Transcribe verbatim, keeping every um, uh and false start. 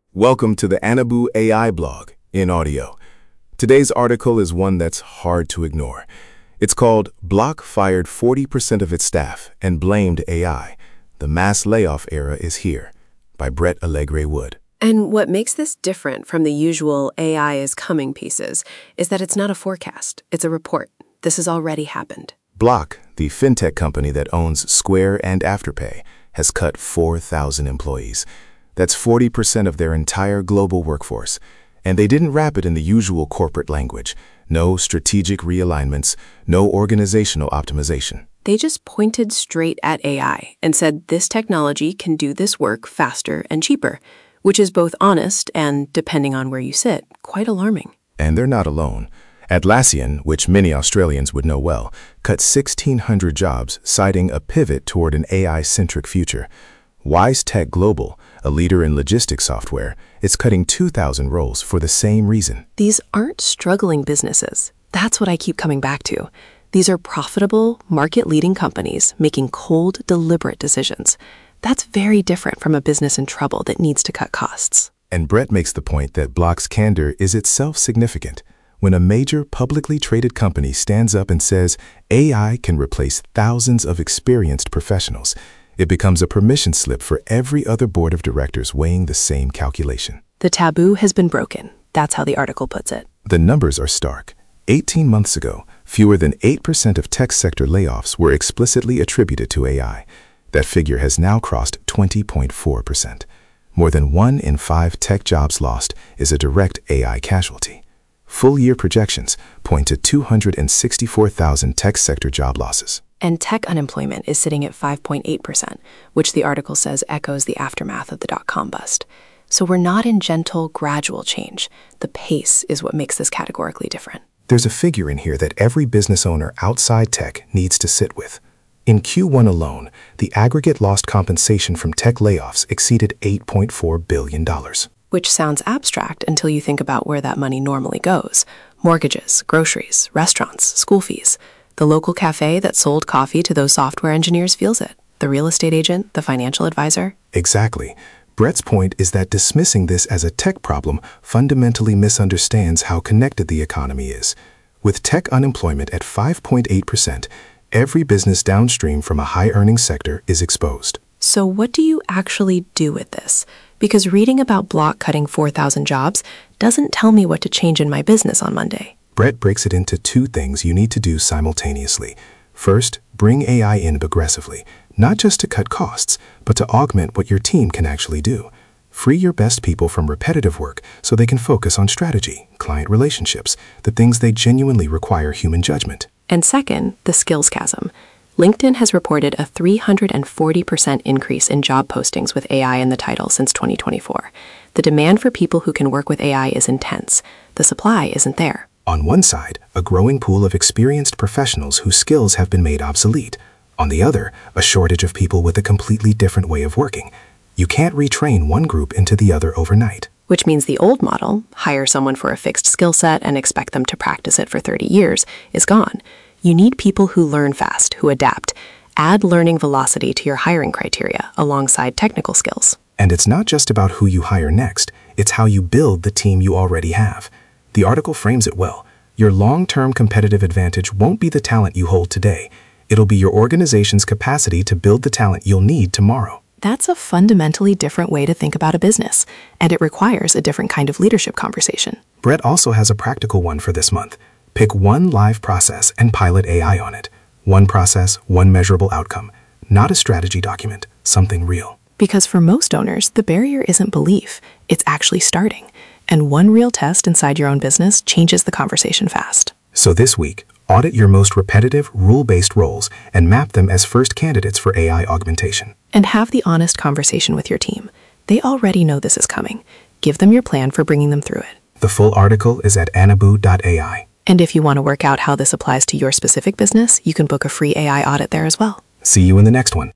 Welcome to the Anabu A I blog in audio. Today's article is one that's hard to ignore. It's called Block Fired forty percent of its Staff and Blamed A I. The Mass Layoff Era is Here by Brett Allegre Wood. And what makes this different from the usual A I is coming pieces is that it's not a forecast, it's a report. This has already happened. Block, the fintech company that owns Square and Afterpay, has cut four thousand employees. That's forty percent of their entire global workforce. And they didn't wrap it in the usual corporate language. No strategic realignments, no organizational optimization. They just pointed straight at A I and said this technology can do this work faster and cheaper, which is both honest and, depending on where you sit, quite alarming. And they're not alone. Atlassian, which many Australians would know well, cut sixteen hundred jobs, citing a pivot toward an A I-centric future. WiseTech Global, a leader in logistics software, is cutting two thousand roles for the same reason. These aren't struggling businesses. That's what I keep coming back to. These are profitable, market-leading companies making cold, deliberate decisions. That's very different from a business in trouble that needs to cut costs. And Brett makes the point that Block's candor is itself significant. When a major publicly traded company stands up and says A I can replace thousands of experienced professionals, it becomes a permission slip for every other board of directors weighing the same calculation. The taboo has been broken. That's how the article puts it. The numbers are stark. eighteen months ago, fewer than eight percent of tech sector layoffs were explicitly attributed to A I. That figure has now crossed twenty point four percent. More than one in five tech jobs lost is a direct A I casualty. Full-year projections point to two hundred sixty-four thousand tech sector job losses. And tech unemployment is sitting at five point eight percent, which the article says echoes the aftermath of the dot-com bust. So we're not in gentle, gradual change. The pace is what makes this categorically different. There's a figure in here that every business owner outside tech needs to sit with. In Q one alone, the aggregate lost compensation from tech layoffs exceeded eight point four billion dollars. Which sounds abstract until you think about where that money normally goes. Mortgages, groceries, restaurants, school fees. The local cafe that sold coffee to those software engineers feels it. The real estate agent, the financial advisor. Exactly. Brett's point is that dismissing this as a tech problem fundamentally misunderstands how connected the economy is. With tech unemployment at five point eight percent, every business downstream from a high-earning sector is exposed. So what do you actually do with this? Because reading about Block cutting four thousand jobs doesn't tell me what to change in my business on Monday. Brett breaks it into two things you need to do simultaneously. First, bring A I in aggressively, not just to cut costs, but to augment what your team can actually do. Free your best people from repetitive work so they can focus on strategy, client relationships, the things they genuinely require human judgment. And second, the skills chasm. LinkedIn has reported a three hundred forty percent increase in job postings with A I in the title since twenty twenty-four. The demand for people who can work with A I is intense. The supply isn't there. On one side, a growing pool of experienced professionals whose skills have been made obsolete. On the other, a shortage of people with a completely different way of working. You can't retrain one group into the other overnight. Which means the old model, hire someone for a fixed skill set and expect them to practice it for thirty years, is gone. You need people who learn fast, who adapt. Add learning velocity to your hiring criteria alongside technical skills. And it's not just about who you hire next, it's how you build the team you already have. The article frames it well. Your long-term competitive advantage won't be the talent you hold today. It'll be your organization's capacity to build the talent you'll need tomorrow. That's a fundamentally different way to think about a business, and it requires a different kind of leadership conversation. Brett also has a practical one for this month. Pick one live process and pilot A I on it. One process, one measurable outcome. Not a strategy document, something real. Because for most owners, the barrier isn't belief, it's actually starting. And one real test inside your own business changes the conversation fast. So this week, audit your most repetitive, rule-based roles and map them as first candidates for A I augmentation. And have the honest conversation with your team. They already know this is coming. Give them your plan for bringing them through it. The full article is at anabu dot A I. And if you want to work out how this applies to your specific business, you can book a free A I audit there as well. See you in the next one.